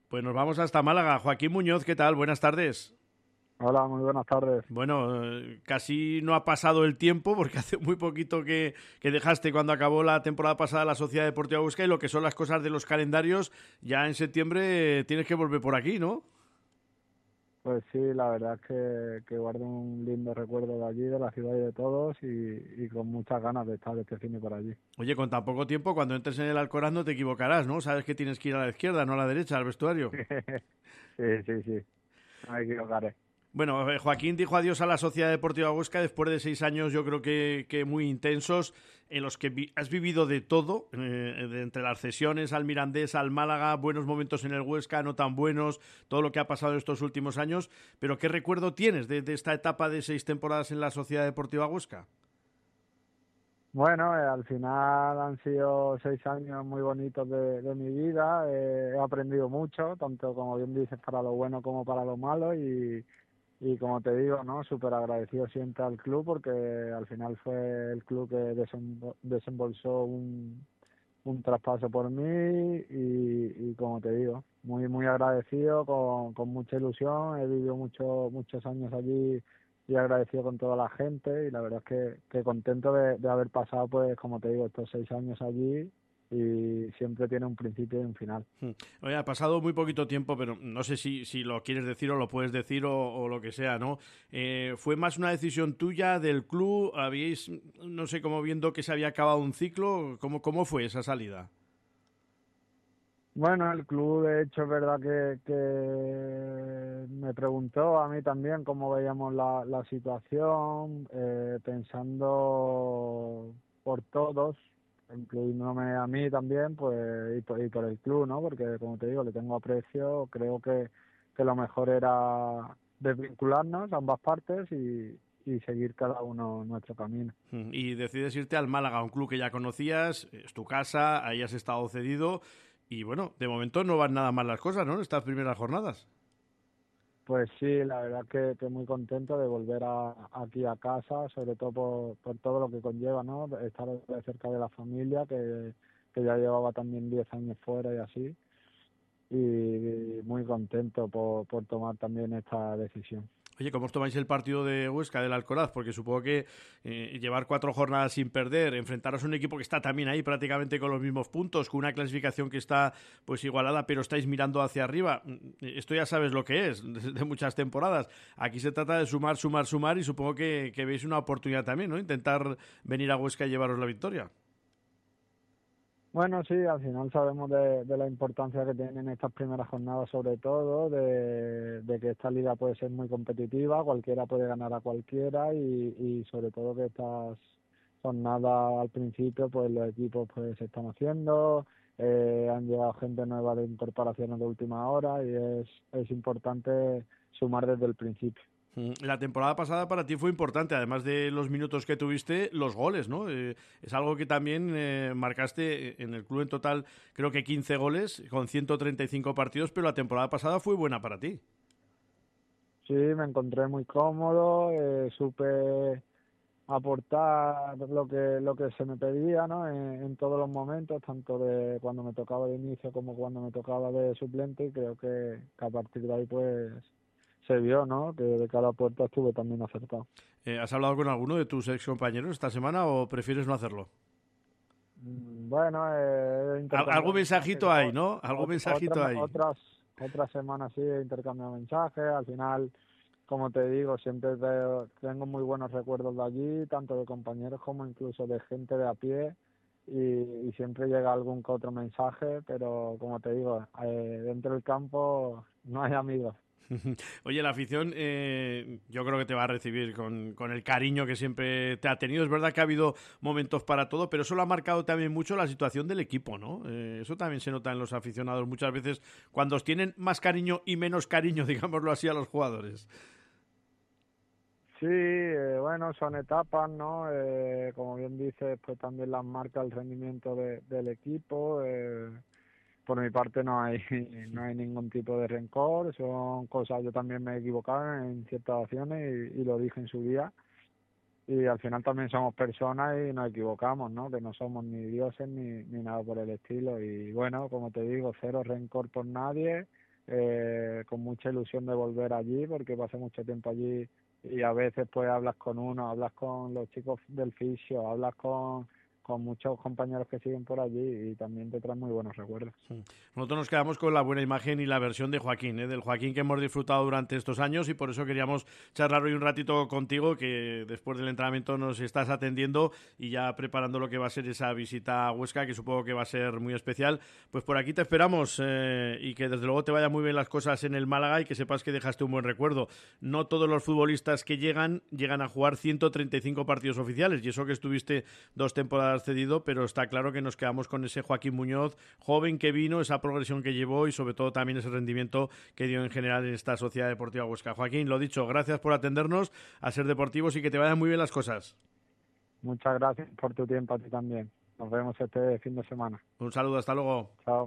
Pues nos vamos hasta Málaga. Joaquín Muñoz, ¿qué tal? Buenas tardes. Hola, muy buenas tardes. Bueno, casi no ha pasado el tiempo porque hace muy poquito que dejaste cuando acabó la temporada pasada la Sociedad Deportiva Huesca y lo que son las cosas de los calendarios, ya en septiembre tienes que volver por aquí, ¿no? Pues sí, la verdad es que guardo un lindo recuerdo de allí, de la ciudad y de todos, y con muchas ganas de estar este fin de por allí. Oye, con tan poco tiempo, cuando entres en el Alcoraz no te equivocarás, ¿no? Sabes que tienes que ir a la izquierda, no a la derecha, al vestuario. Sí, sí, sí, no me equivocaré. Bueno, Joaquín dijo adiós a la Sociedad Deportiva Huesca después de 6 años, yo creo que muy intensos, en los que has vivido de todo, entre las cesiones al Mirandés, al Málaga, buenos momentos en el Huesca, no tan buenos, todo lo que ha pasado estos últimos años. Pero ¿qué recuerdo tienes de esta etapa de 6 temporadas en la Sociedad Deportiva Huesca? Bueno, al final han sido 6 años muy bonitos de mi vida. He aprendido mucho, tanto como bien dices, para lo bueno como para lo malo, y como te digo, ¿no? Súper agradecido siempre al club porque al final fue el club que desembolsó un traspaso por mí, y como te digo, muy muy agradecido, con mucha ilusión. He vivido muchos años allí y agradecido con toda la gente, y la verdad es que contento de haber pasado, pues como te digo, estos 6 años allí, y siempre tiene un principio y un final. Oye, ha pasado muy poquito tiempo, pero no sé si lo quieres decir o lo puedes decir o lo que sea, ¿no? ¿Fue más una decisión tuya, del club? ¿Habíais, no sé, como viendo que se había acabado un ciclo? ¿Cómo fue esa salida? Bueno, el club, de hecho, es verdad que me preguntó a mí también cómo veíamos la situación, pensando por todos, incluyéndome a mí también, pues, y por el club, ¿no? Porque, como te digo, le tengo aprecio. Creo que lo mejor era desvincularnos ambas partes, y seguir cada uno nuestro camino. Y decides irte al Málaga, un club que ya conocías, es tu casa, ahí has estado cedido y bueno, de momento no van nada mal las cosas, ¿no? En estas primeras jornadas. Pues sí, la verdad que muy contento de volver aquí a casa, sobre todo por todo lo que conlleva, ¿no? Estar de cerca de la familia, que ya llevaba también 10 años fuera y así, y muy contento por tomar también esta decisión. Oye, ¿cómo os tomáis el partido de Huesca del Alcoraz? Porque supongo que llevar 4 jornadas sin perder, enfrentaros a un equipo que está también ahí prácticamente con los mismos puntos, con una clasificación que está pues igualada, pero estáis mirando hacia arriba. Esto ya sabes lo que es, de muchas temporadas. Aquí se trata de sumar, sumar, sumar y supongo que veis una oportunidad también, ¿no? Intentar venir a Huesca y llevaros la victoria. Bueno, sí, al final sabemos de la importancia que tienen estas primeras jornadas, sobre todo, de que esta liga puede ser muy competitiva, cualquiera puede ganar a cualquiera, y sobre todo que estas jornadas al principio, pues los equipos pues se están haciendo, han llegado gente nueva de incorporaciones de última hora, y es importante sumar desde el principio. La temporada pasada para ti fue importante, además de los minutos que tuviste, los goles, ¿no? Es algo que también marcaste en el club en total, creo que 15 goles con 135 partidos, pero la temporada pasada fue buena para ti. Sí, me encontré muy cómodo, supe aportar lo que se me pedía, ¿no? En todos los momentos, tanto de cuando me tocaba de inicio como cuando me tocaba de suplente, y creo que a partir de ahí pues se vio, ¿no? Que de cada puerta estuve también acertado. ¿Has hablado con alguno de tus ex compañeros esta semana o prefieres no hacerlo? Bueno, he Algún intercambiado mensajes, mensajito hay, ¿no? Algún mensajito hay. otras semanas sí he intercambiado mensajes. Al final, como te digo, siempre tengo muy buenos recuerdos de allí, tanto de compañeros como incluso de gente de a pie, y siempre llega algún que otro mensaje, pero como te digo, dentro del campo no hay amigos. Oye, la afición yo creo que te va a recibir con el cariño que siempre te ha tenido. Es verdad que ha habido momentos para todo, pero eso lo ha marcado también mucho la situación del equipo, ¿no? Eso también se nota en los aficionados muchas veces cuando os tienen más cariño y menos cariño, digámoslo así, a los jugadores. Sí, bueno, son etapas, ¿no? Como bien dices, pues también las marca el rendimiento del equipo. Por mi parte no hay no hay ningún tipo de rencor, son cosas. Yo también me he equivocado en ciertas acciones, y lo dije en su día, y al final también somos personas y nos equivocamos, ¿no? Que no somos ni dioses ni nada por el estilo. Y bueno, como te digo, cero rencor por nadie. con mucha ilusión de volver allí, porque pasé mucho tiempo allí y a veces pues hablas con uno, hablas con los chicos del fisio, hablas con muchos compañeros que siguen por allí y también te traen muy buenos recuerdos. Nosotros nos quedamos con la buena imagen y la versión de Joaquín, del Joaquín que hemos disfrutado durante estos años, y por eso queríamos charlar hoy un ratito contigo, que después del entrenamiento nos estás atendiendo y ya preparando lo que va a ser esa visita a Huesca, que supongo que va a ser muy especial. Pues por aquí te esperamos, y que desde luego te vayan muy bien las cosas en el Málaga y que sepas que dejaste un buen recuerdo. No todos los futbolistas que llegan a jugar 135 partidos oficiales, y eso que estuviste 2 temporadas cedido, pero está claro que nos quedamos con ese Joaquín Muñoz, joven que vino, esa progresión que llevó y sobre todo también ese rendimiento que dio en general en esta Sociedad Deportiva Huesca. Joaquín, lo dicho, gracias por atendernos, a Ser Deportivos, y que te vayan muy bien las cosas. Muchas gracias por tu tiempo, a ti también. Nos vemos este fin de semana. Un saludo, hasta luego. Chao.